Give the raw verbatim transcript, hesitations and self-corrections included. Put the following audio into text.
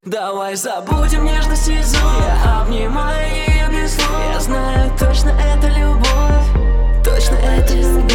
Давай забудем нежность и зов. Я обнимаю ее без слов. Я знаю, точно это любовь. Точно это любовь.